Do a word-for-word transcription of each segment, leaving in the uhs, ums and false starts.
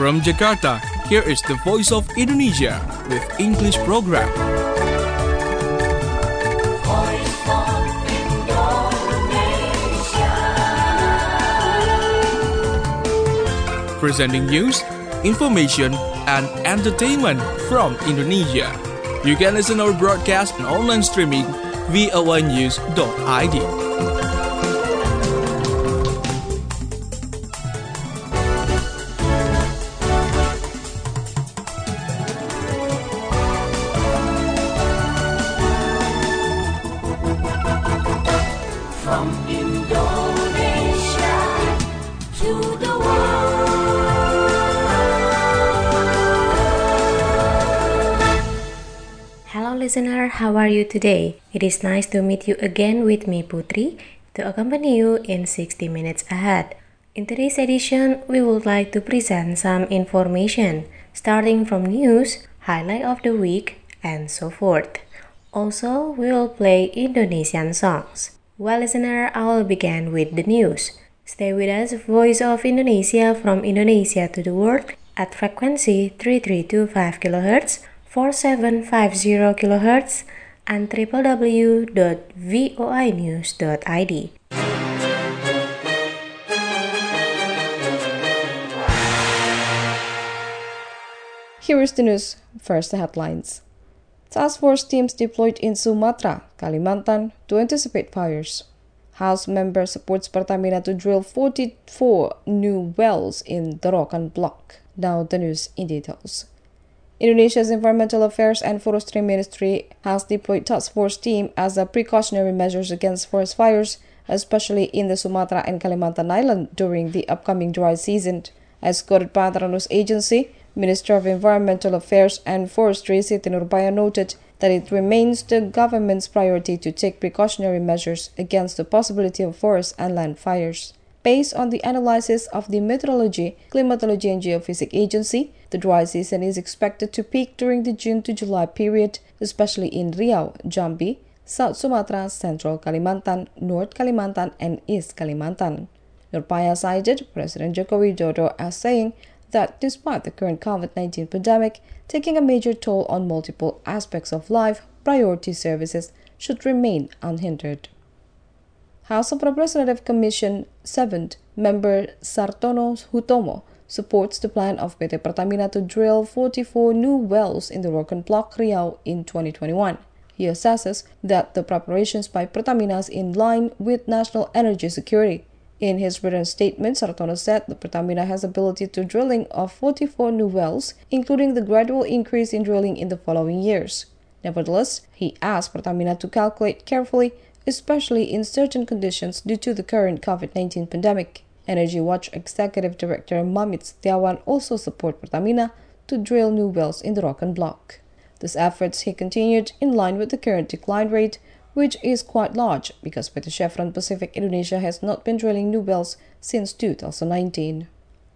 From Jakarta, here is the Voice of Indonesia with English program. Voice of Indonesia. Presenting news, information, and entertainment from Indonesia. You can listen our broadcast and online streaming v o a news dot i d. From Indonesia to the Hello listener, how are you today? It is nice to meet you again with me Putri to accompany you in sixty minutes ahead. In today's edition, we would like to present some information starting from news, highlight of the week, and so forth. Also, we will play Indonesian songs. Well listener, I will begin with the news. Stay with us, Voice of Indonesia from Indonesia to the world at frequency three three two five kilohertz, four seven five zero kilohertz, and w w w dot voi news dot i d. Here is the news. First, the headlines. Task force teams deployed in Sumatra, Kalimantan to anticipate fires. House member supports Pertamina to drill forty-four new wells in the Rokan block. Now the news in details. Indonesia's Environmental Affairs and Forestry Ministry has deployed task force team as a precautionary measures against forest fires, especially in the Sumatra and Kalimantan Island during the upcoming dry season. As quoted by the news agency, Minister of Environmental Affairs and Forestry Siti Nurbaya noted that it remains the government's priority to take precautionary measures against the possibility of forest and land fires. Based on the analysis of the Meteorology, Climatology and Geophysics Agency, the dry season is expected to peak during the June to July period, especially in Riau, Jambi, South Sumatra, Central Kalimantan, North Kalimantan, and East Kalimantan. Nurbaya cited President Joko Widodo as saying that despite the current COVID nineteen pandemic taking a major toll on multiple aspects of life, priority services should remain unhindered. House of Representatives Commission seventh member Sartono Hutomo supports the plan of P T Pertamina to drill forty-four new wells in the Rokan Block Riau in twenty twenty-one. He assesses that the preparations by Pertamina is in line with national energy security. In his written statement, Sartono said the Pertamina has ability to drilling of forty-four new wells, including the gradual increase in drilling in the following years. Nevertheless, he asked Pertamina to calculate carefully, especially in certain conditions due to the current COVID nineteen pandemic. Energy Watch Executive Director Mamit Setiawan also support Pertamina to drill new wells in the Rokan block. These efforts, he continued, in line with the current decline rate, which is quite large because P T Chevron Pacific Indonesia has not been drilling new wells since two thousand nineteen.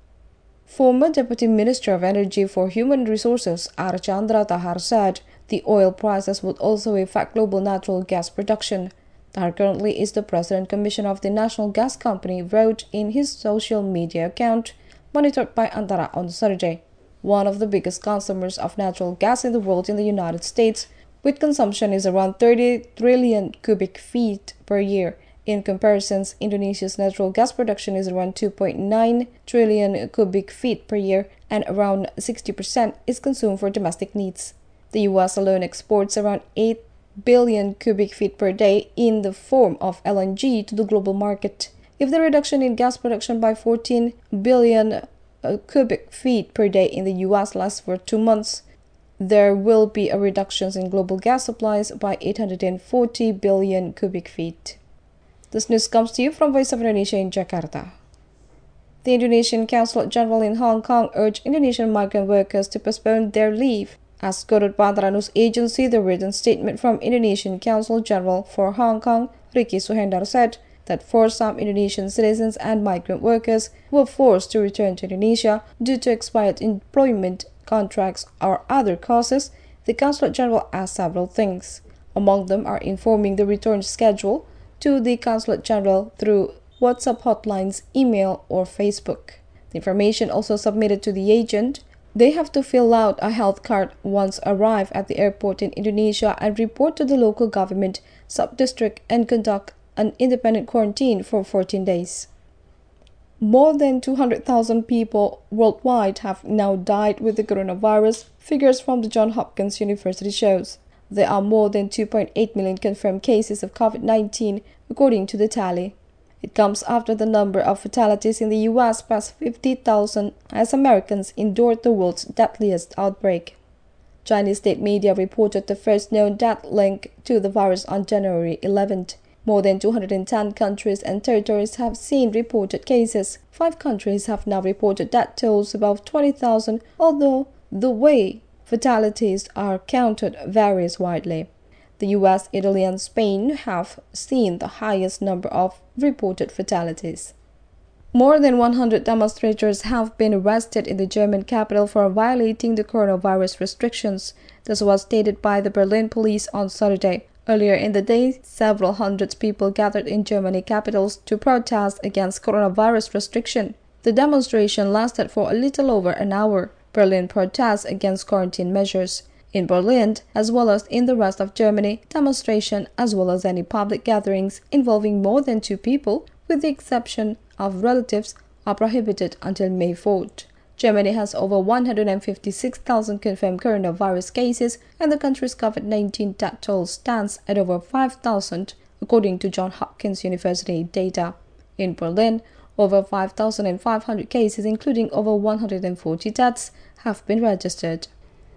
Former Deputy Minister of Energy for Human Resources Archandra Tahar said the oil prices would also affect global natural gas production. Tahar currently is the President Commissioner of the National Gas Company, wrote in his social media account, monitored by Antara on Saturday. One of the biggest consumers of natural gas in the world in the United States, with consumption is around thirty trillion cubic feet per year. In comparison, Indonesia's natural gas production is around two point nine trillion cubic feet per year, and around sixty percent is consumed for domestic needs. The U S alone exports around eight billion cubic feet per day in the form of L N G to the global market. If the reduction in gas production by fourteen billion uh, cubic feet per day in the U S lasts for two months, there will be a reduction in global gas supplies by eight hundred forty billion cubic feet. This news comes to you from Voice of Indonesia in Jakarta. The Indonesian Consulate General in Hong Kong urged Indonesian migrant workers to postpone their leave. As quoted by the news agency, the written statement from Indonesian Consul General for Hong Kong, Ricky Suhendar, said that for some Indonesian citizens and migrant workers who were forced to return to Indonesia due to expired employment contracts or other causes, the Consulate General asked several things. Among them are informing the return schedule to the Consulate General through WhatsApp hotlines, email, or Facebook. The information also submitted to the agent. They have to fill out a health card once arrive at the airport in Indonesia and report to the local government sub-district and conduct an independent quarantine for fourteen days. More than two hundred thousand people worldwide have now died with the coronavirus, figures from the Johns Hopkins University shows. There are more than two point eight million confirmed cases of COVID nineteen, according to the tally. It comes after the number of fatalities in the U S passed fifty thousand as Americans endured the world's deadliest outbreak. Chinese state media reported the first known death link to the virus on January eleventh. More than two hundred ten countries and territories have seen reported cases. Five countries have now reported death tolls above twenty thousand, although the way fatalities are counted varies widely. The U S, Italy, and Spain have seen the highest number of reported fatalities. More than one hundred demonstrators have been arrested in the German capital for violating the coronavirus restrictions. This was stated by the Berlin police on Saturday. Earlier in the day, several hundred people gathered in German capitals to protest against coronavirus restriction. The demonstration lasted for a little over an hour. Berlin protests against quarantine measures. In Berlin, as well as in the rest of Germany, demonstration as well as any public gatherings involving more than two people, with the exception of relatives, are prohibited until May fourth. Germany has over one hundred fifty-six thousand confirmed coronavirus cases, and the country's COVID nineteen death toll stands at over five thousand, according to Johns Hopkins University data. In Berlin, over five thousand five hundred cases, including over one hundred forty deaths, have been registered.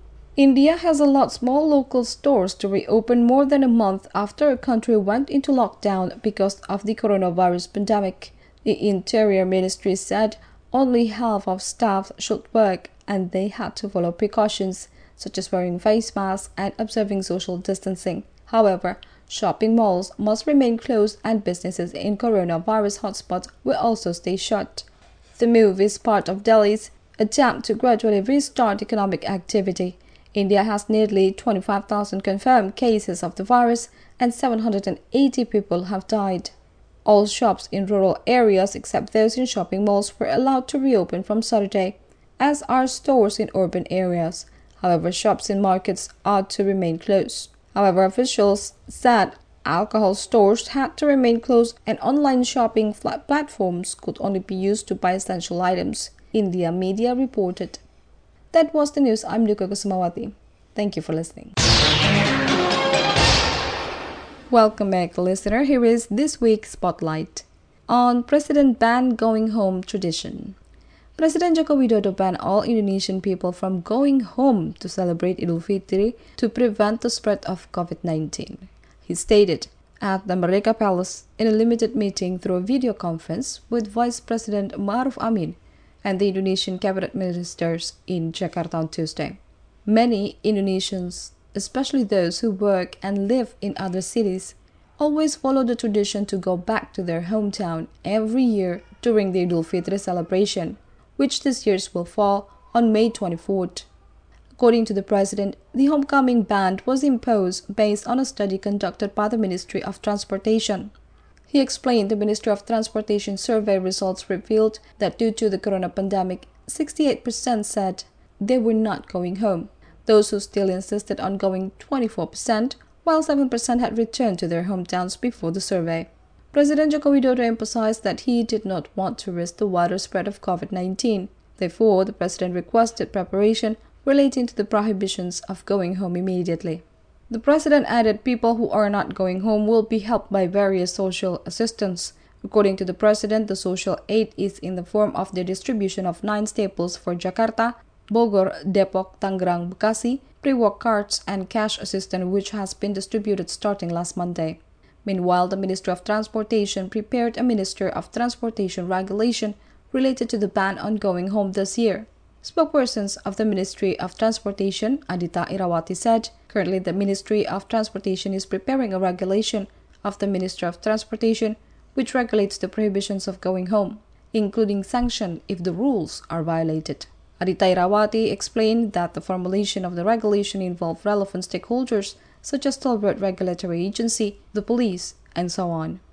India has allowed small local stores to reopen more than a month after a country went into lockdown because of the coronavirus pandemic. The Interior Ministry said only half of staff should work and they had to follow precautions such as wearing face masks and observing social distancing. However, shopping malls must remain closed and businesses in coronavirus hotspots will also stay shut. The move is part of Delhi's attempt to gradually restart economic activity. India has nearly twenty-five thousand confirmed cases of the virus and seven hundred eighty people have died. All shops in rural areas except those in shopping malls were allowed to reopen from Saturday, as are stores in urban areas. However, shops in markets are to remain closed. However, officials said alcohol stores had to remain closed and online shopping platforms could only be used to buy essential items, India media reported. That was the news. I'm Duka Kusumawati. Thank you for listening. Welcome back, listener. Here is this week's Spotlight. On President ban going home tradition. President Joko Widodo banned all Indonesian people from going home to celebrate Idul Fitri to prevent the spread of COVID nineteen. He stated at the Merdeka Palace in a limited meeting through a video conference with Vice President Ma'ruf Amin and the Indonesian cabinet ministers in Jakarta on Tuesday. Many Indonesians, especially those who work and live in other cities, always follow the tradition to go back to their hometown every year during the Idul Fitri celebration, which this year will fall on May twenty-fourth. According to the president, the homecoming ban was imposed based on a study conducted by the Ministry of Transportation. He explained the Ministry of Transportation survey results revealed that due to the corona pandemic, sixty-eight percent said they were not going home. Those who still insisted on going, twenty-four percent, while seven percent had returned to their hometowns before the survey. President Joko Widodo emphasized that he did not want to risk the wider spread of COVID nineteen. Therefore, the president requested preparation relating to the prohibitions of going home immediately. The president added people who are not going home will be helped by various social assistance. According to the president, the social aid is in the form of the distribution of nine staples for Jakarta, Bogor, Depok, Tangerang, Bekasi, pre-work cards, and cash assistance which has been distributed starting last Monday. Meanwhile, the Ministry of Transportation prepared a Minister of Transportation regulation related to the ban on going home this year. Spokespersons of the Ministry of Transportation, Adita Irawati, said currently the Ministry of Transportation is preparing a regulation of the Ministry of Transportation which regulates the prohibitions of going home, including sanction if the rules are violated. Adita Irawati explained that the formulation of the regulation involved relevant stakeholders such as Toll Road Regulatory Agency, the police, and so on.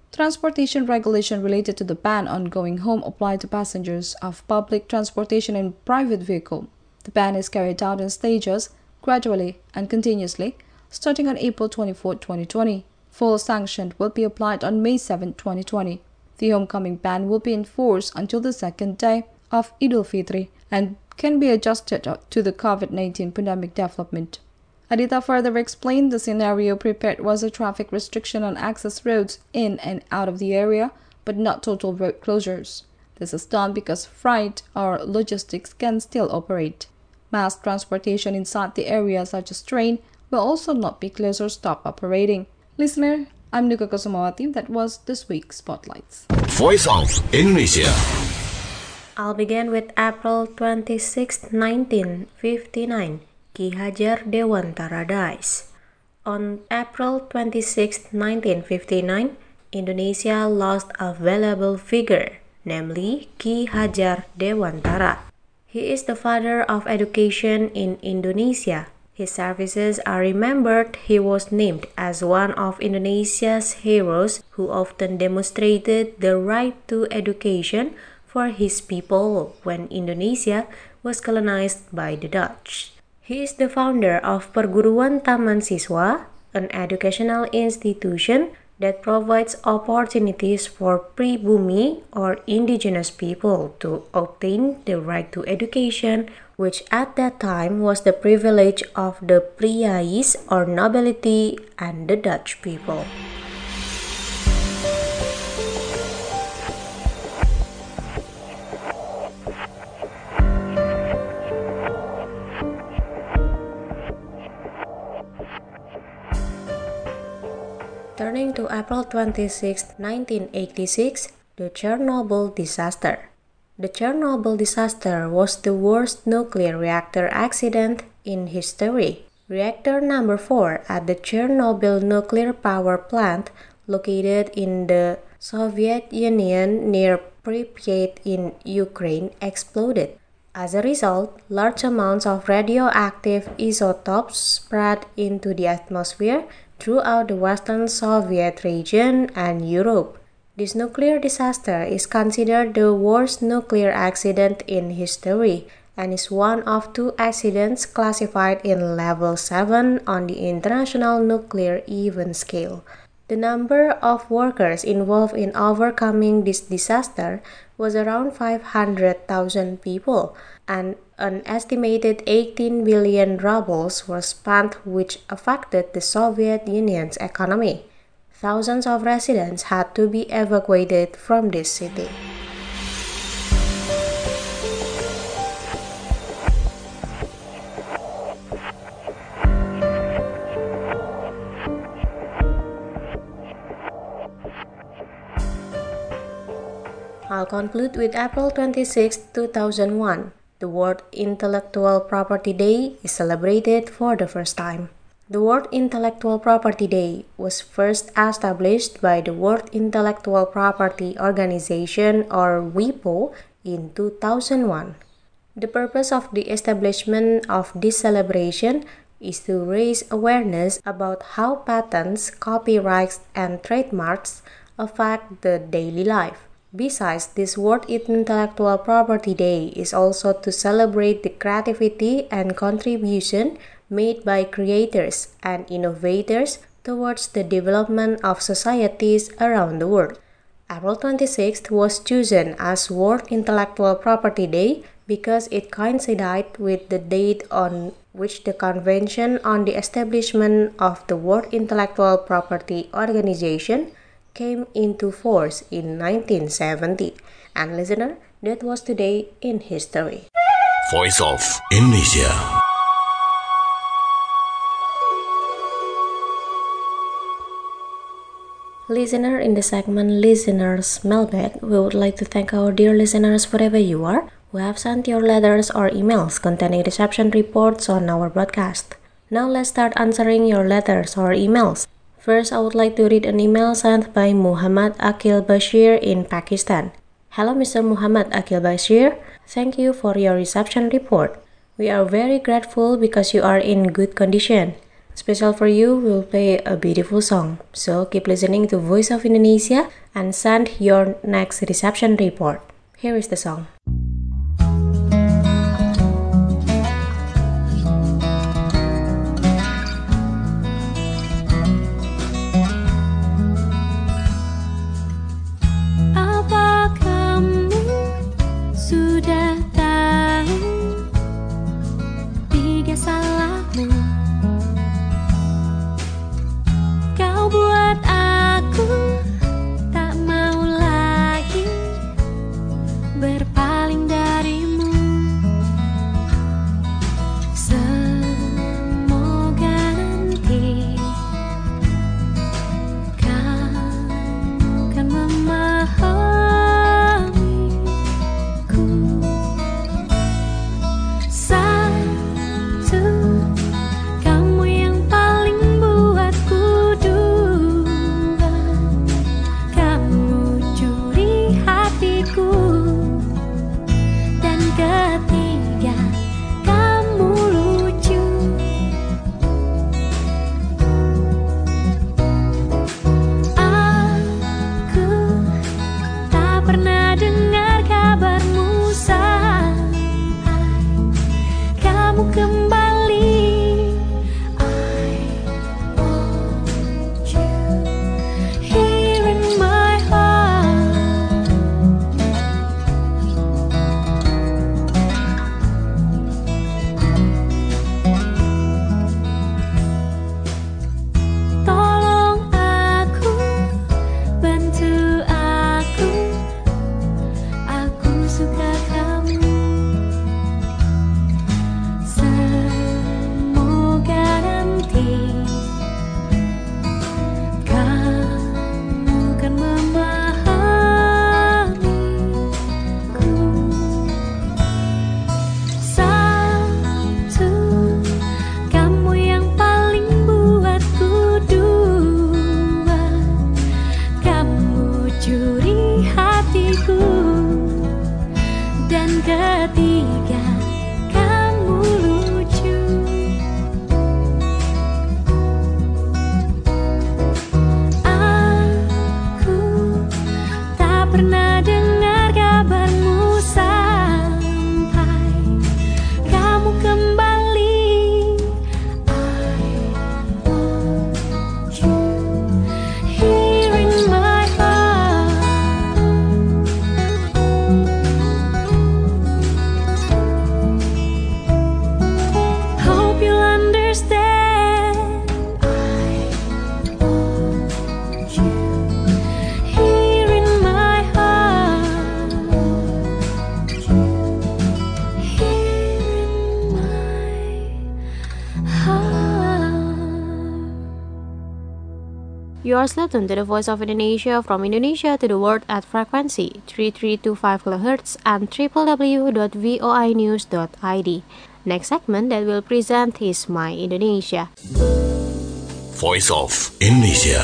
Transportation regulation related to the ban on going home apply to passengers of public transportation and private vehicle. The ban is carried out in stages, gradually and continuously, starting on April twenty-fourth, twenty twenty. Full sanction will be applied on May seventh, twenty twenty. The homecoming ban will be in force until the second day of Eid al-Fitr and can be adjusted to the COVID nineteen pandemic development. Adita further explained the scenario prepared was a traffic restriction on access roads in and out of the area, but not total road closures. This is done because freight or logistics can still operate. Mass transportation inside the area such as train will also not be closed or stop operating. Listener, I'm Nuka Kusumawati. That was this week's Spotlights. Voice of Indonesia. I'll begin with April twenty-sixth, nineteen fifty-nine. Ki Hajar Dewantara dies. On April twenty-sixth, nineteen fifty-nine, Indonesia lost a valuable figure, namely Ki Hajar Dewantara. He is the father of education in Indonesia. His services are remembered. He was named as one of Indonesia's heroes who often demonstrated the right to education for his people when Indonesia was colonized by the Dutch. He is the founder of Perguruan Taman Siswa, an educational institution that provides opportunities for pribumi or indigenous people to obtain the right to education, which at that time was the privilege of the priais or nobility and the Dutch people. Turning to April twenty-sixth, nineteen eighty-six, the Chernobyl disaster. The Chernobyl disaster was the worst nuclear reactor accident in history. Reactor number four at the Chernobyl nuclear power plant, located in the Soviet Union near Pripyat in Ukraine, exploded. As a result, large amounts of radioactive isotopes spread into the atmosphere throughout the Western Soviet region and Europe. This nuclear disaster is considered the worst nuclear accident in history and is one of two accidents classified in level seven on the International Nuclear Event Scale. The number of workers involved in overcoming this disaster was around five hundred thousand people, and an estimated eighteen billion rubles were spent, which affected the Soviet Union's economy. Thousands of residents had to be evacuated from this city. I'll conclude with April twenty-sixth, two thousand one. The World Intellectual Property Day is celebrated for the first time. The World Intellectual Property Day was first established by the World Intellectual Property Organization, or WIPO, in two thousand one. The purpose of the establishment of this celebration is to raise awareness about how patents, copyrights, and trademarks affect the daily life. Besides, this World Intellectual Property Day is also to celebrate the creativity and contribution made by creators and innovators towards the development of societies around the world. April twenty-sixth was chosen as World Intellectual Property Day because it coincided with the date on which the Convention on the Establishment of the World Intellectual Property Organization came into force in nineteen seventy. And listener, that was today in history. Voice of Indonesia. Listener, in the segment Listeners Mailbag, we would like to thank our dear listeners wherever you are who have sent your letters or emails containing reception reports on our broadcast. Now let's start answering your letters or emails. First, I would like to read an email sent by Muhammad Akil Bashir in Pakistan. Hello, Mister Muhammad Akil Bashir. Thank you for your reception report. We are very grateful because you are in good condition. Special for you, we'll play a beautiful song. So keep listening to Voice of Indonesia and send your next reception report. Here is the song. Apa kamu sudah tahu tiga salahmu? Kau buat aku tak mau lagi berpaling darimu. Semoga nanti kamu kan memahamiku. Satu, kamu yang paling buatku dua. Kamu curi hatiku. Dan ketiga, kamu lucu. Aku tak pernah dengar kabarmu sampai kamu kembali. I want you here in my heart. Tolong aku, bantu aku, aku suka kamu. Semoga nanti kamu kan memahamiku. Satu, kamu yang paling buatku dua. Kamu curi hatiku. Dan ketiga, kamu lucu. Aku tak pernah dengar kabarmu sampai kamu kembali. I want you here in my heart. Hope you'll understand. I want you here in my heart. Here in my heart. You are still tuned to the Voice of Indonesia from Indonesia to the world at frequency three three two five kilohertz and w w w dot voi news dot i d. Next segment that will present is My Indonesia. Voice of Indonesia.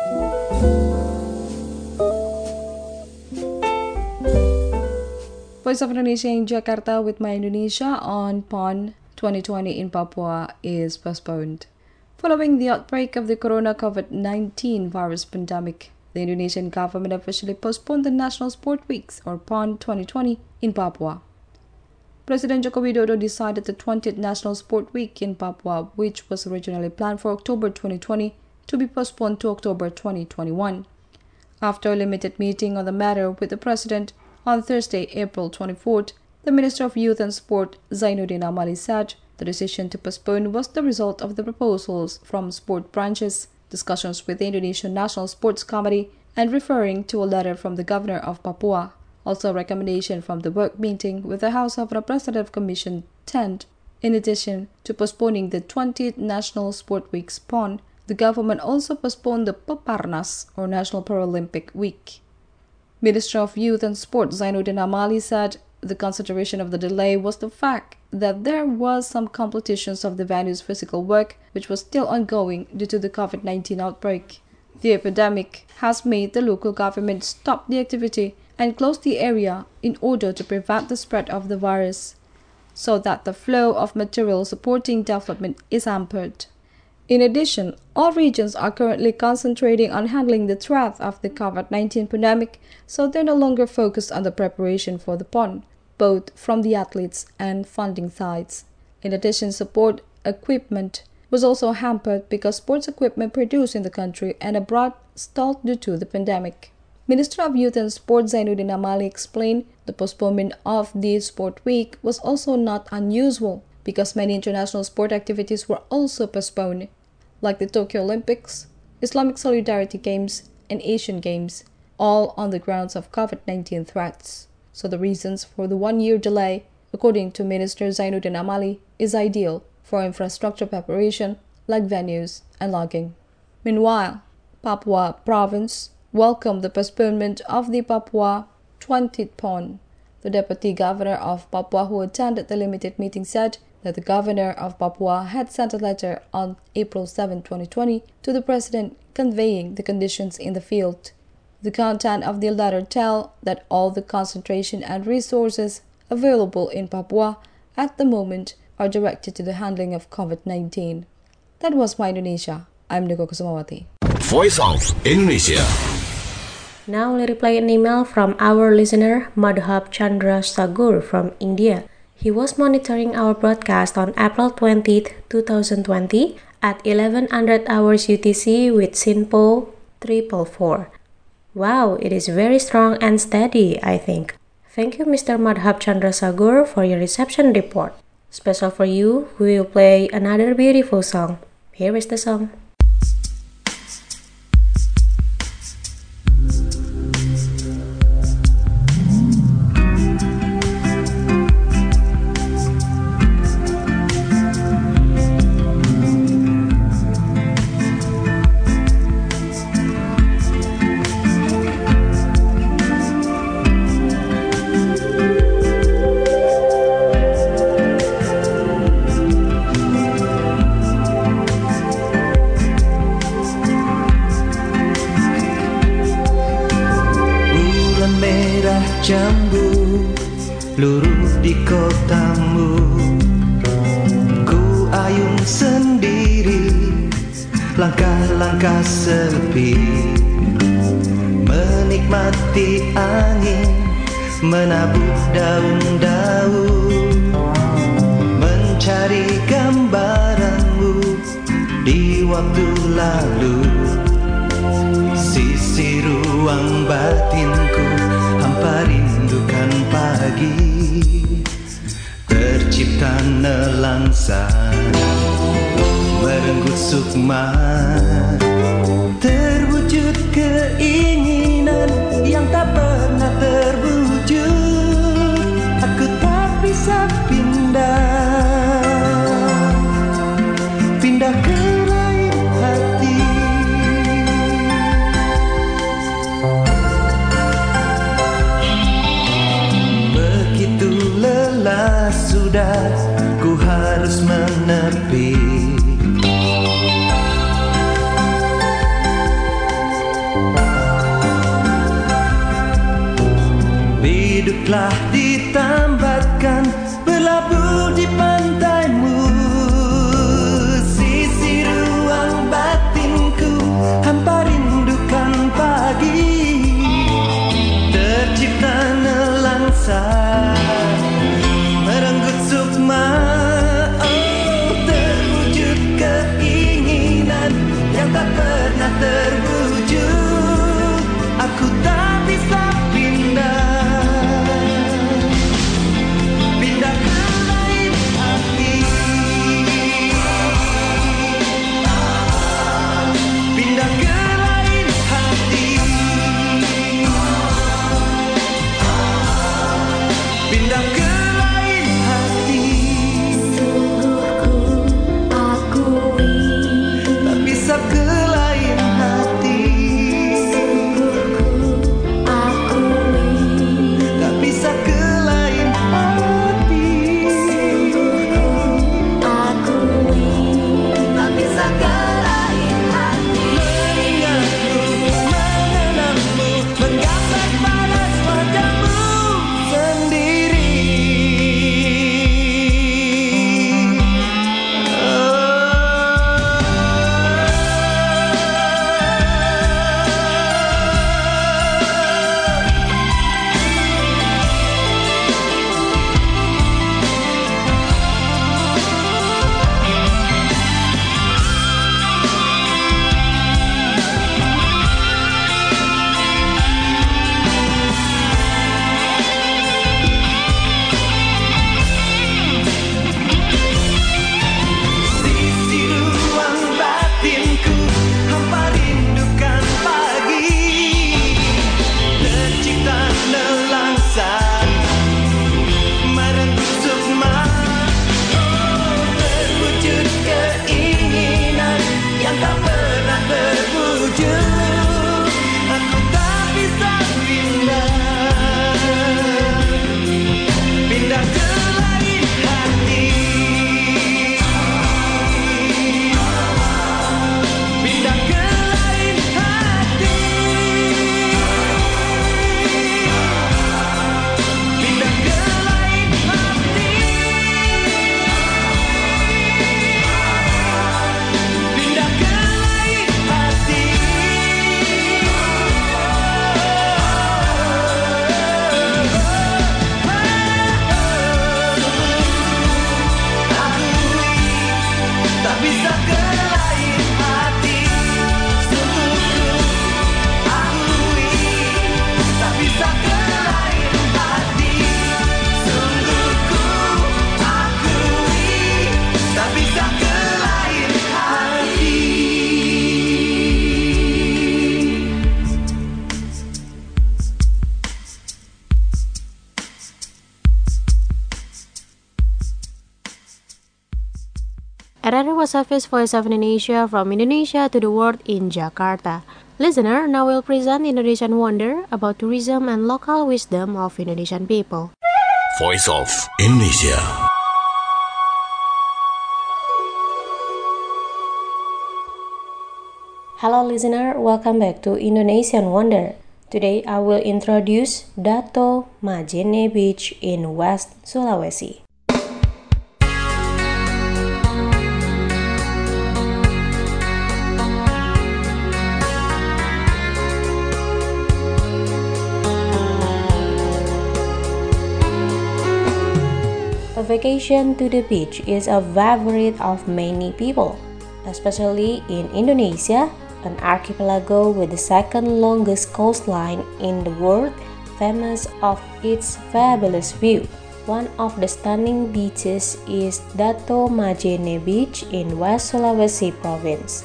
Voice of Indonesia in Jakarta with My Indonesia on PON twenty twenty in Papua is postponed. Following the outbreak of the corona COVID nineteen virus pandemic, the Indonesian government officially postponed the National Sport Weeks or PON twenty twenty in Papua. President Joko Widodo decided the twentieth National Sport Week in Papua, which was originally planned for October twenty twenty, to be postponed to October twenty twenty-one. After a limited meeting on the matter with the President on Thursday, April twenty-fourth, the Minister of Youth and Sport, Zainuddin Amali, said the decision to postpone was the result of the proposals from sport branches, discussions with the Indonesian National Sports Committee, and referring to a letter from the Governor of Papua. Also a recommendation from the work meeting with the House of Representatives Commission ten. In addition to postponing the twentieth National Sport Week's PON, the government also postponed the Peparnas, or National Paralympic Week. Minister of Youth and Sport Zainuddin Amali said the consideration of the delay was the fact that there was some competitions of the venue's physical work which was still ongoing due to the COVID nineteen outbreak. The epidemic has made the local government stop the activity and close the area in order to prevent the spread of the virus, so that the flow of material supporting development is hampered. In addition, all regions are currently concentrating on handling the threat of the COVID nineteen pandemic, so they're no longer focused on the preparation for the PON, both from the athletes and funding sides. In addition, support equipment was also hampered because sports equipment produced in the country and abroad stalled due to the pandemic. Minister of Youth and Sport Zainuddin Amali explained the postponement of the Sport Week was also not unusual because many international sport activities were also postponed, like the Tokyo Olympics, Islamic Solidarity Games, and Asian Games, all on the grounds of COVID nineteen threats. So the reasons for the one-year delay, according to Minister Zainuddin Amali, is ideal for infrastructure preparation like venues and logging. Meanwhile, Papua Province welcomed the postponement of the Papua twentieth PON. The Deputy Governor of Papua who attended the limited meeting said that the Governor of Papua had sent a letter on April seventh, twenty twenty to the President conveying the conditions in the field. The content of the letter tells that all the concentration and resources available in Papua at the moment are directed to the handling of COVID nineteen. That was My Indonesia. I'm Niko Kusumawati. Voice of Indonesia. Now let's replay an email from our listener Madhab Chandra Sagur from India. He was monitoring our broadcast on April twentieth, twenty twenty at eleven hundred hours U T C with SINPO three four four. Wow, it is very strong and steady, I think. Thank you, Mister Madhab Chandra Sagur, for your reception report. Special for you, we will play another beautiful song. Here is the song. Jambu luruh di kotamu, ku ayun sendiri, langkah-langkah sepi, menikmati angin, menabuh daun-daun, mencari gambaranmu di waktu lalu, sisi ruang batinku. Hampa rindukan pagi, tercipta nelangsa, merenggut sukma, terwujud keinginan yang tak pernah terwujud. Aku tak bisa pindah, pindah ke lain hati. Lelah sudah, ku harus menepi. Biduklah ditambatkan, berlabuh di pantaimu, sisi ruang batinku, hampa rindukan pagi, tercipta nelangsa, merenggut sukma, oh terwujud keinginan yang tak pernah terwujud. Aku tak bisa pindah, pindah ke lain hati, pindah ke lain hati, pindah ke ke lain hati. Error was Hafiz, Voice of Indonesia from Indonesia to the world in Jakarta. Listener, now we'll present Indonesian Wonder about tourism and local wisdom of Indonesian people. Voice of Indonesia. Hello listener, welcome back to Indonesian Wonder. Today I will introduce Dato Majene Beach in West Sulawesi. A vacation to the beach is a favorite of many people, especially in Indonesia, an archipelago with the second longest coastline in the world, famous of its fabulous view. One of the stunning beaches is Dato Majene Beach in West Sulawesi province.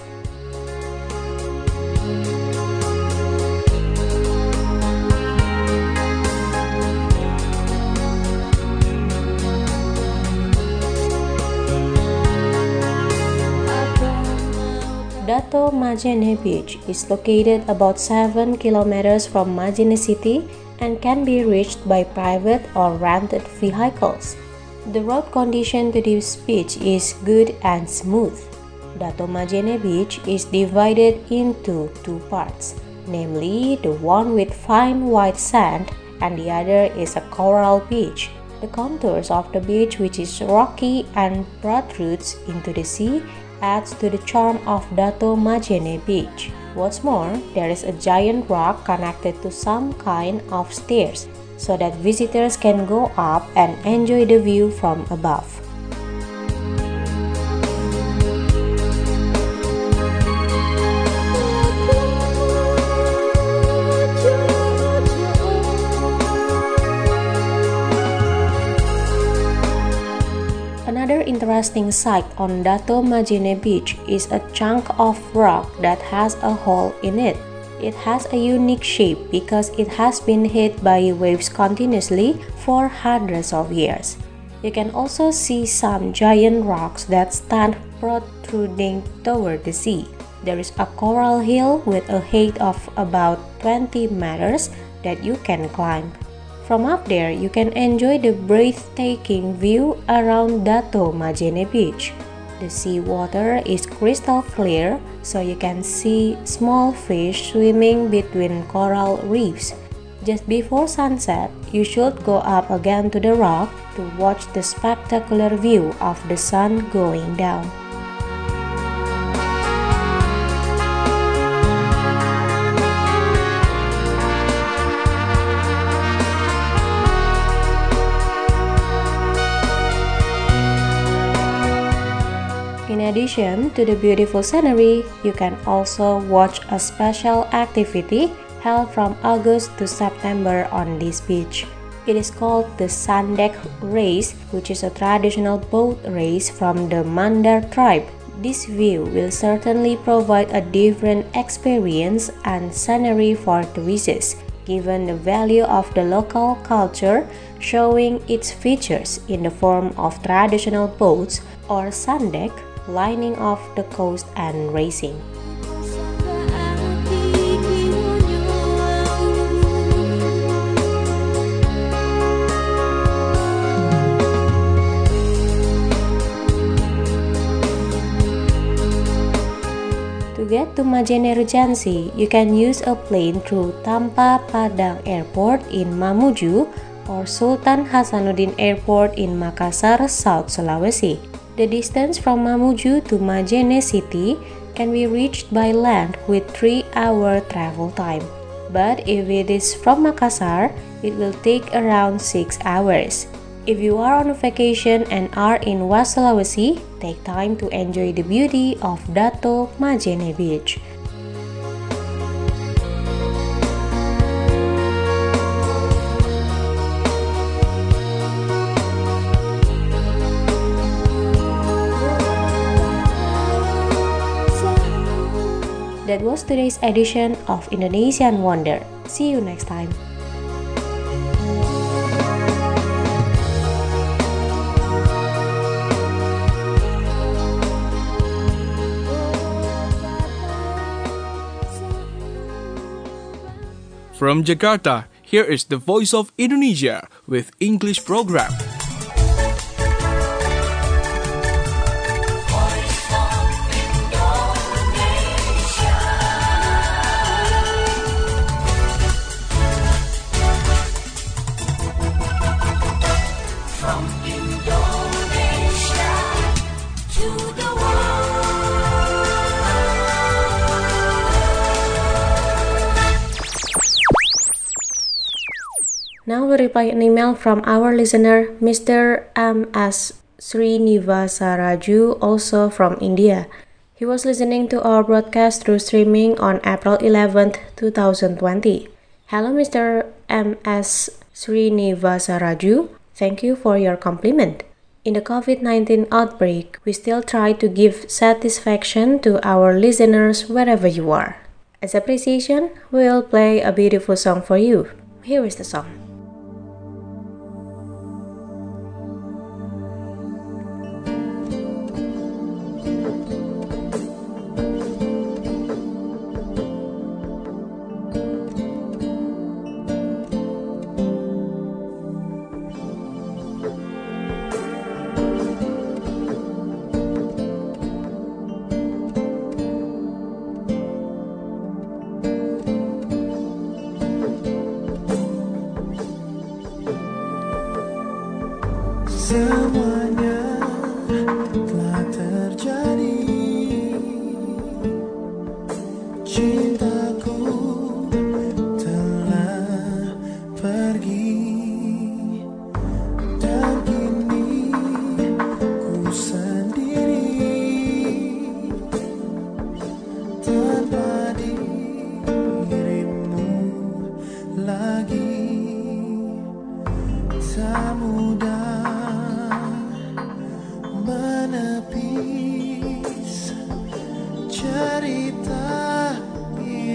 Dato Majene Beach is located about seven kilometers from Majene City and can be reached by private or rented vehicles. The road condition to this beach is good and smooth. Dato Majene Beach is divided into two parts, namely the one with fine white sand and the other is a coral beach. The contours of the beach, which is rocky and broad roots into the sea, adds to the charm of Dato Majene Beach. What's more, there is a giant rock connected to some kind of stairs, so that visitors can go up and enjoy the view from above. Another interesting sight on Dato Majene Beach is a chunk of rock that has a hole in it. It has a unique shape because it has been hit by waves continuously for hundreds of years. You can also see some giant rocks that stand protruding toward the sea. There is a coral hill with a height of about twenty meters that you can climb. From up there, you can enjoy the breathtaking view around Dato Majene Beach. The sea water is crystal clear, so you can see small fish swimming between coral reefs. Just before sunset, you should go up again to the rock to watch the spectacular view of the sun going down. In addition to the beautiful scenery, you can also watch a special activity held from August to September on this beach. It is called the Sandek Race, which is a traditional boat race from the Mandar tribe. This view will certainly provide a different experience and scenery for tourists, given the value of the local culture, showing its features in the form of traditional boats or sandek, lining off the coast and racing. To get to Majene Regency, you can use a plane through Tampa Padang Airport in Mamuju or Sultan Hasanuddin Airport in Makassar, South Sulawesi. The distance from Mamuju to Majene City can be reached by land with three hour travel time. But if it is from Makassar, it will take around six hours. If you are on a vacation and are in West Sulawesi, take time to enjoy the beauty of Dato Majene Beach. That was today's edition of Indonesian Wonder. See you next time. From Jakarta, here is the Voice of Indonesia with English program. From Indonesia to the Now we reply an email from our listener, Mister M S Srinivasa Raju, also from India. He was listening to our broadcast through streaming on April eleventh, twenty twenty. Hello, Mister M S Srinivasa Raju. Thank you for your compliment. In the COVID nineteen outbreak, we still try to give satisfaction to our listeners wherever you are. As appreciation, we'll play a beautiful song for you. Here is the song. Semuanya telah terjadi. Cintaku telah pergi. Dan kini ku sendiri tanpa dirimu lagi. Tak mudah menepis cerita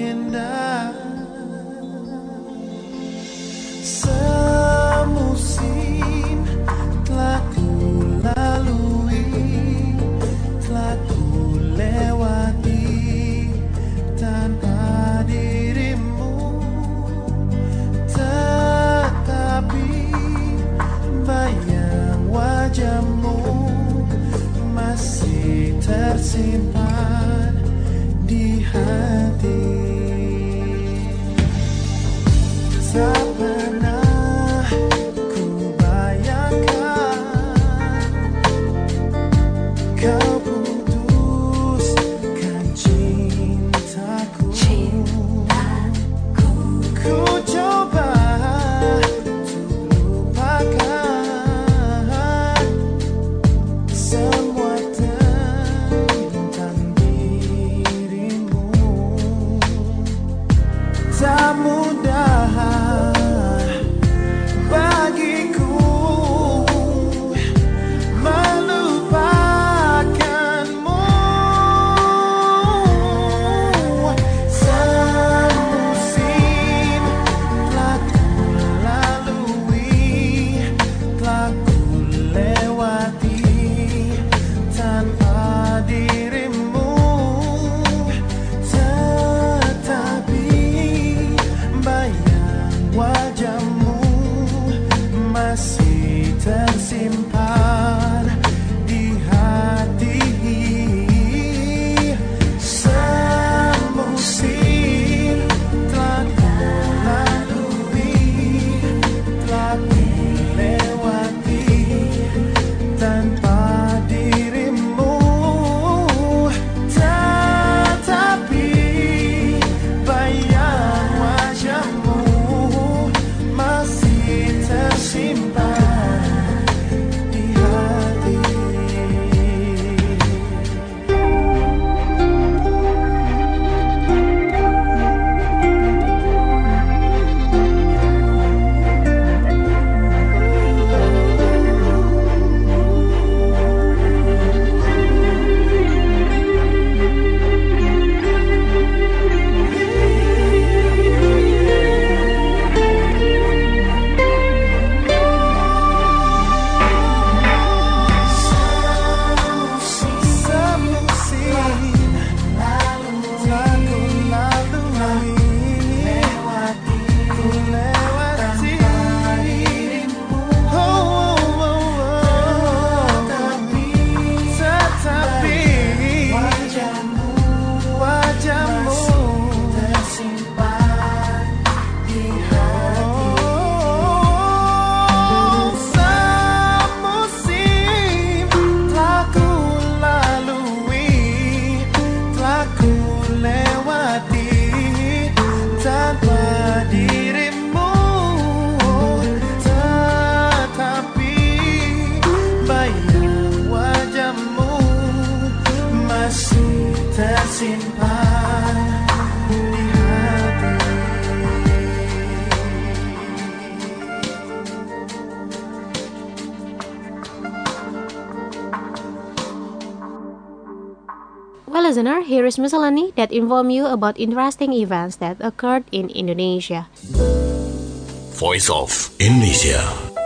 listener, here is Miscellany that inform you about interesting events that occurred in Indonesia. Voice of Indonesia.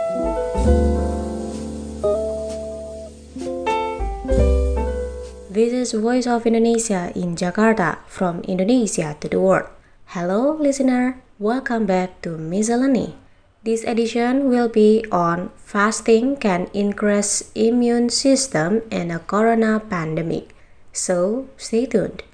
This is Voice of Indonesia in Jakarta, from Indonesia to the world. Hello listener, welcome back to Miscellany. This edition will be on fasting can increase immune system in a corona pandemic. So, stay tuned.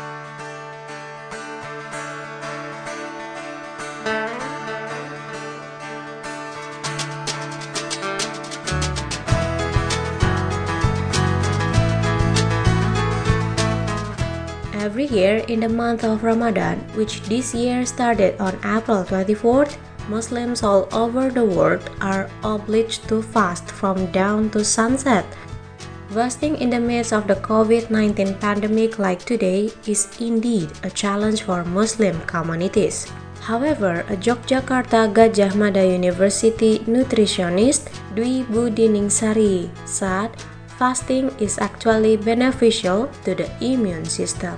Every year in the month of Ramadan, which this year started on April twenty-fourth, Muslims all over the world are obliged to fast from dawn to sunset. Fasting in the midst of the COVID nineteen pandemic like today is indeed a challenge for Muslim communities. However, a Yogyakarta Gadjah Mada University nutritionist Dwi Budiningsari said fasting is actually beneficial to the immune system.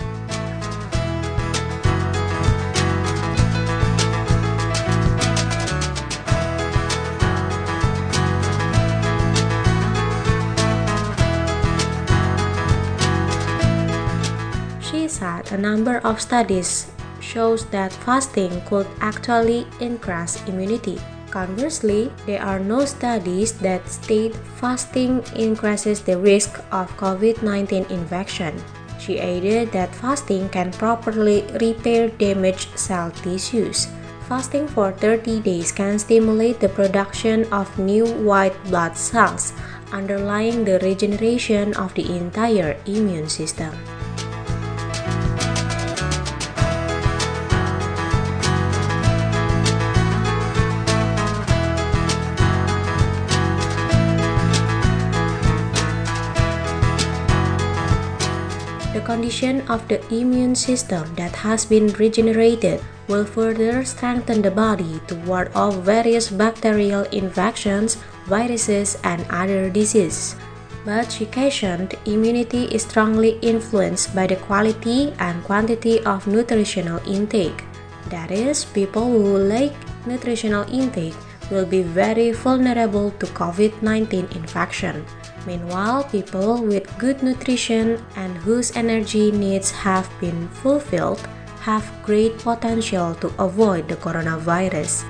She said a number of studies shows that fasting could actually increase immunity. Conversely, there are no studies that state fasting increases the risk of COVID nineteen infection. She added that fasting can properly repair damaged cell tissues. Fasting for thirty days can stimulate the production of new white blood cells, underlying the regeneration of the entire immune system. The condition of the immune system that has been regenerated will further strengthen the body to ward off various bacterial infections, viruses, and other diseases. But she cautioned immunity is strongly influenced by the quality and quantity of nutritional intake. That is, people who lack nutritional intake will be very vulnerable to COVID nineteen infection. Meanwhile, people with good nutrition and whose energy needs have been fulfilled have great potential to avoid the coronavirus.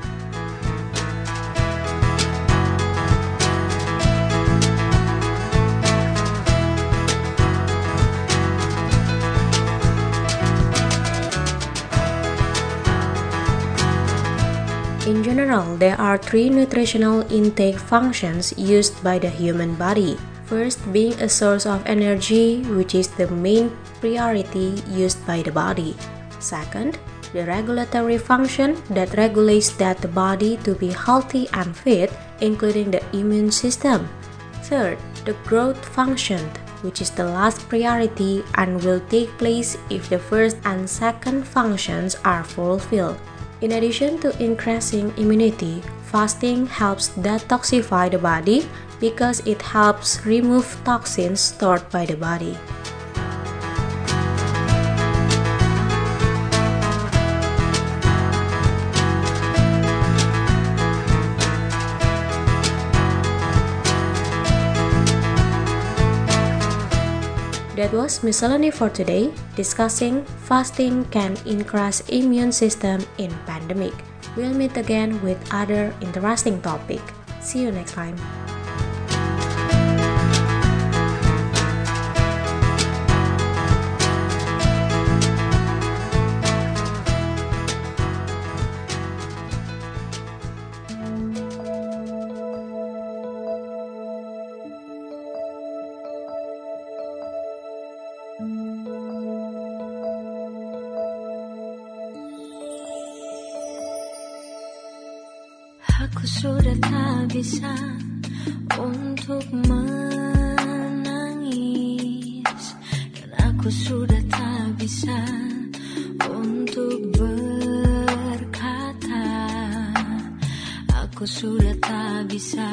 In general, there are three nutritional intake functions used by the human body. First, being a source of energy, which is the main priority used by the body. Second, the regulatory function that regulates that the body to be healthy and fit, including the immune system. Third, the growth function, which is the last priority and will take place if the first and second functions are fulfilled. In addition to increasing immunity, fasting helps detoxify the body because it helps remove toxins stored by the body. That was Miscellany for today, discussing fasting can increase immune system in pandemic. We'll meet again with other interesting topic. See you next time. Aku sudah tak bisa untuk menangis, dan aku sudah tak bisa untuk berkata. Aku sudah tak bisa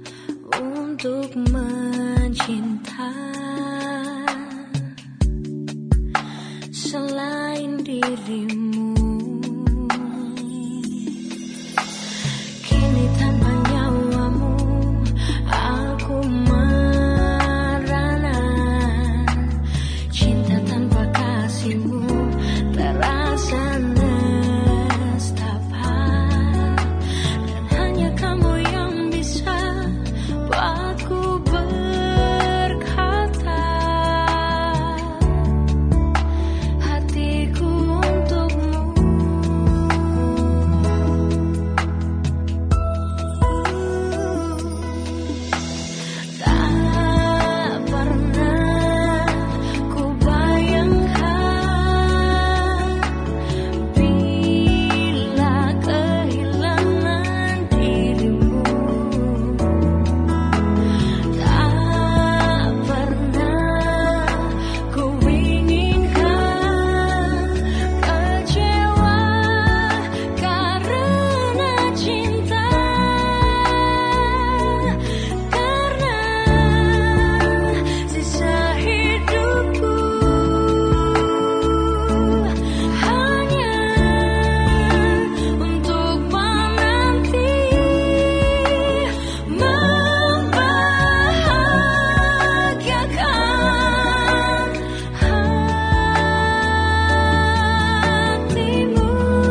untuk mencinta. dirimu. Kini tanpa nyawamu aku merana. Cinta tanpa kasihmu terasa nestapa. Dan hanya kamu yang bisa buatku berkata hatiku untukmu. Tak pernah ku bayangkan bila kehilangan dirimu. Tak pernah ku inginkan kecewa karena cinta. Karena sisa hidupku hanya untuk menanti membahagiakan hatimu.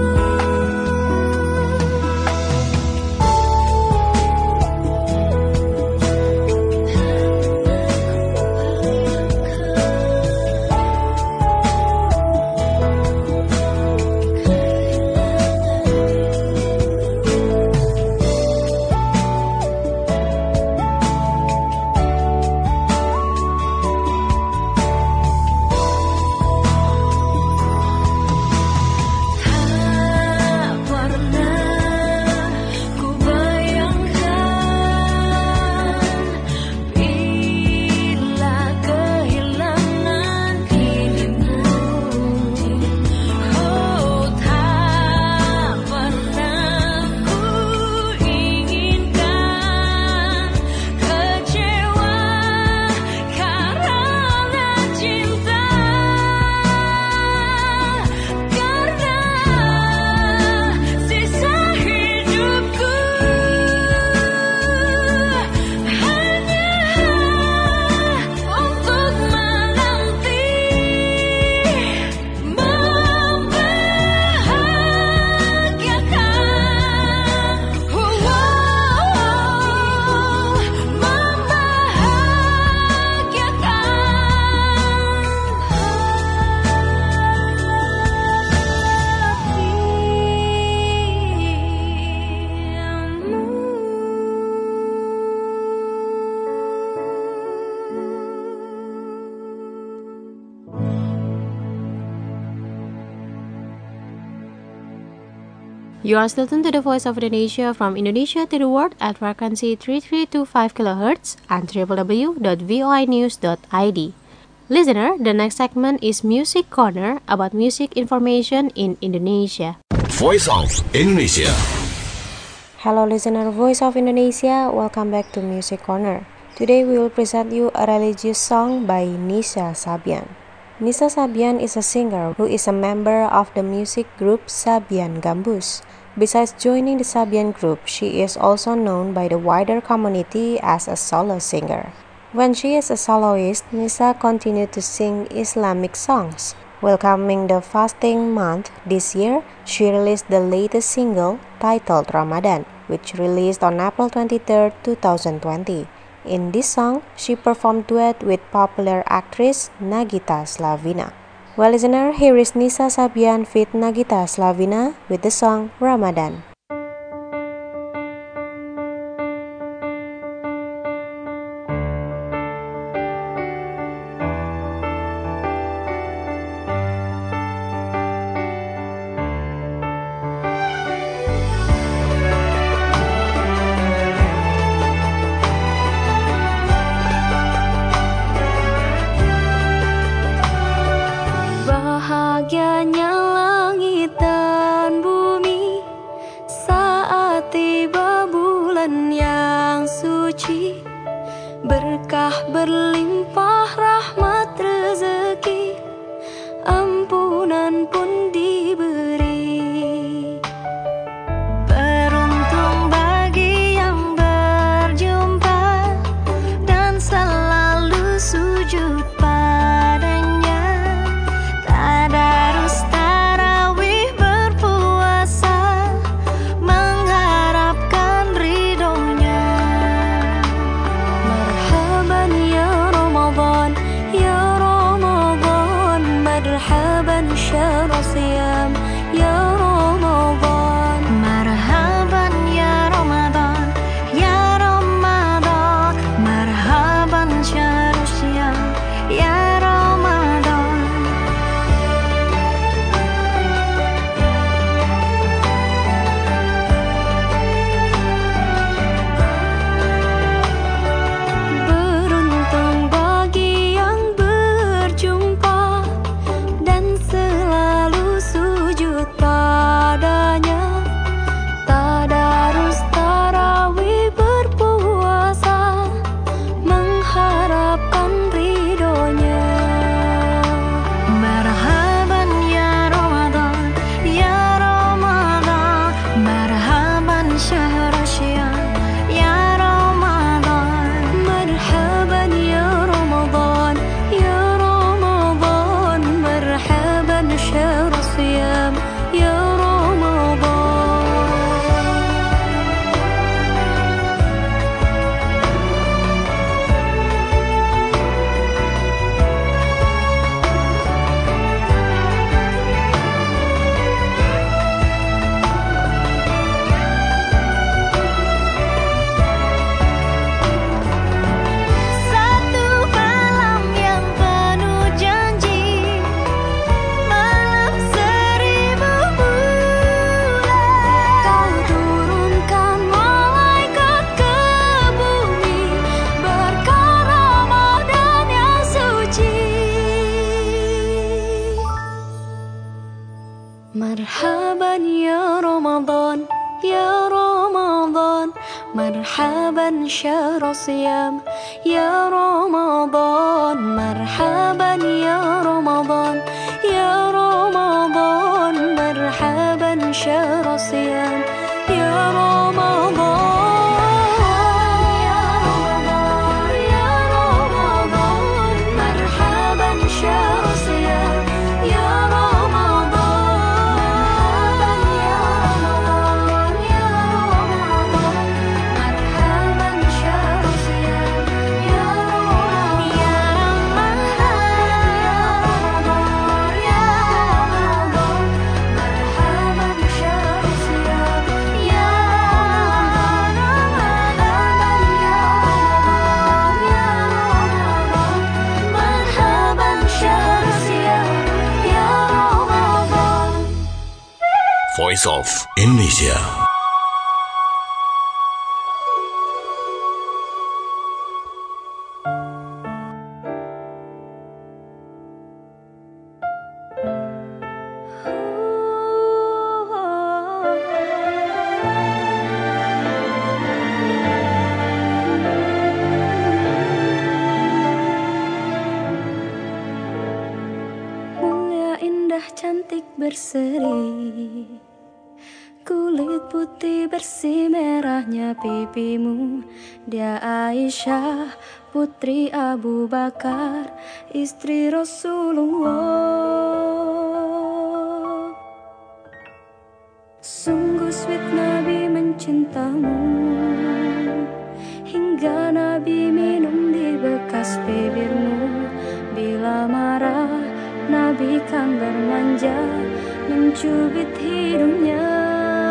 Tak pernah ku bayangkan bila kehilangan dirimu. Oh, tak pernah ku inginkan kecewa karena cinta. Karena sisa hidupku hanya untuk menanti membahagiakan. Oh, You are still tuned to the Voice of Indonesia from Indonesia to the world at frequency three three two five kilohertz and w w w dot voi news dot i d. Listener, the next segment is Music Corner about music information in Indonesia. Voice of Indonesia. Hello listener, Voice of Indonesia, welcome back to Music Corner. Today we will present you a religious song by Nisa Sabian. Nisa Sabian is a singer who is a member of the music group Sabian Gambus. Besides joining the Sabian group, she is also known by the wider community as a solo singer. When she is a soloist, Nisa continued to sing Islamic songs. Welcoming the fasting month this year, she released the latest single titled Ramadan, which released on April twenty-third, twenty twenty. In this song, she performed duet with popular actress Nagita Slavina. Well, listener, here is Nisa Sabian feat Nagita Slavina with the song Ramadan. Bahagianya langit dan bumi saat tiba bulan yang suci. Berkah berlimpah, rahmat rezeki, ampunan pun di مرحبا يا رمضان يا رمضان مرحبا شهر صيام يا رمضان مرحبا يا رمضان يا رمضان مرحبا شهر صيام يا رمضان Voice of Indonesia. Mulia, indah, cantik, berseri, kulit putih bersih merahnya pipimu. Dia Aisyah, putri Abu Bakar, istri Rasulullah. Sungguh sweet Nabi mencintamu, hingga Nabi minum di bekas bibirmu. Bila marah Nabi kan bermanja, mencubit hidungnya.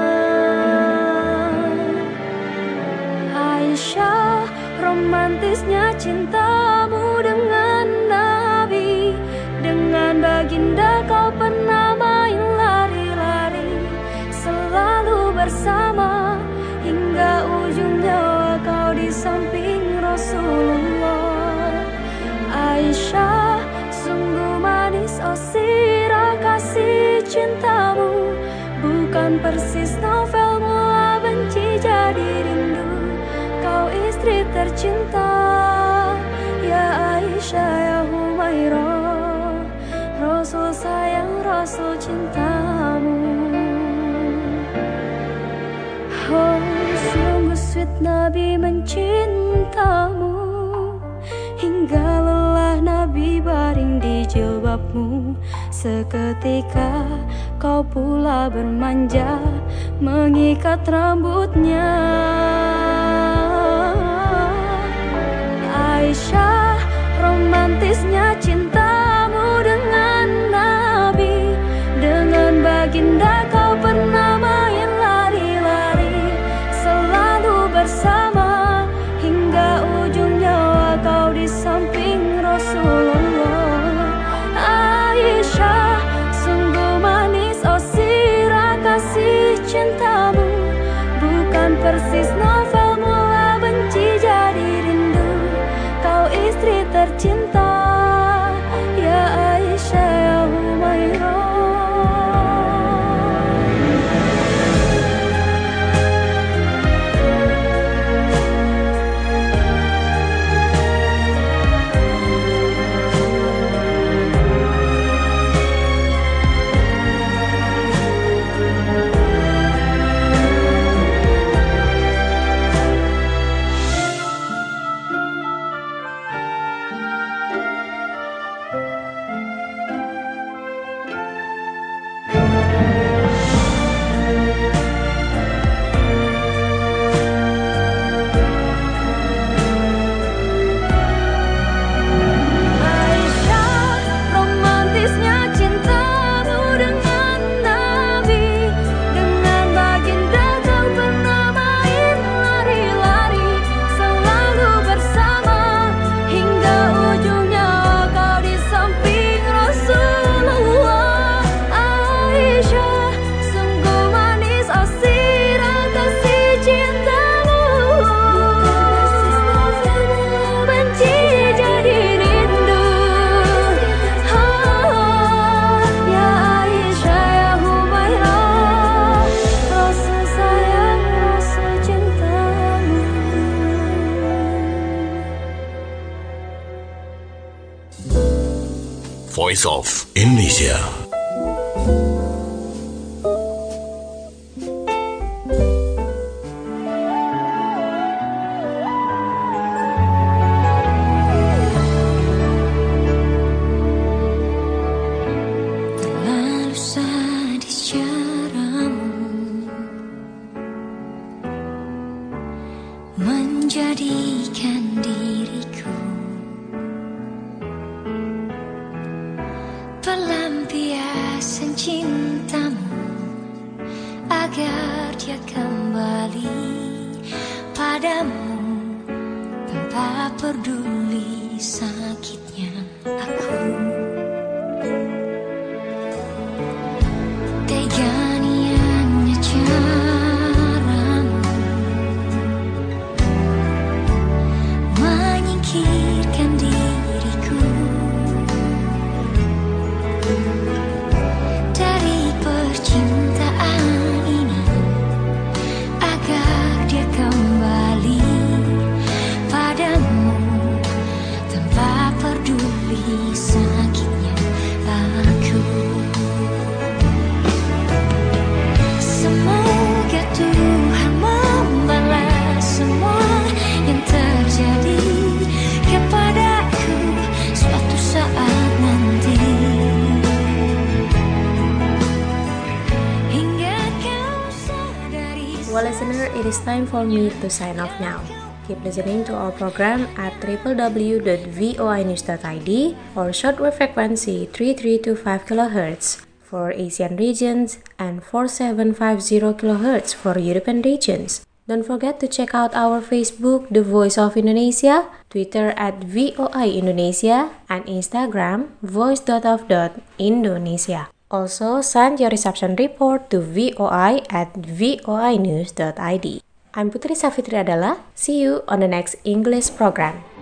Aisyah, romantisnya cintamu dengan Nabi. Dengan baginda kau pernah main lari-lari, selalu bersama, hingga ujung nyawa kau di samping Rasulullah. Aisyah, sungguh manis oh sirah kasih cintamu, bukan persis novel mula benci jadi rindu. Kau istri tercinta, ya Aisyah, ya Humairah, Rasul sayang, Rasul cintamu. Oh, sungguh sweet Nabi mencintamu, hingga lelah Nabi baring di jilbabmu. Seketika kau pula bermanja, mengikat rambutnya. Aisyah, romantisnya cintamu dengan Nabi. Dengan baginda kau pernah main lari-lari, selalu bersama, hingga ujung nyawa kau di samping Rasulullah. Aisyah, sungguh manis oh sirah kasih cintamu, bukan persis novel mula benci jadi rindu. Kau istri tercinta, ya Aisyah, ya Humairah. Voice of Indonesia. Terlalu sadis caramu menjadikan diriku pelampiasan cintamu agar dia kembali padamu tanpa peduli sakitnya aku. Tega niatnya caramu menyingkirkan diriku dari percintaan ini agar dia kembali padamu tanpa peduli sakitnya aku. Semoga Tuhan membalas semua yang terjadi kepadaku suatu saat nanti. Hingga kau sadari. Well, listener, it is time for me to sign off now. Keep listening to our program at w w w dot voi news dot i d or shortwave frequency three three two five kilohertz for Asian regions and four seven five zero kilohertz for European regions. Don't forget to check out our Facebook, The Voice of Indonesia, Twitter at V O I Indonesia, and Instagram, voice dot of dot indonesia. Also, send your reception report to voi at voi news dot i d. I'm Putri Safitri Adala. See you on the next English program.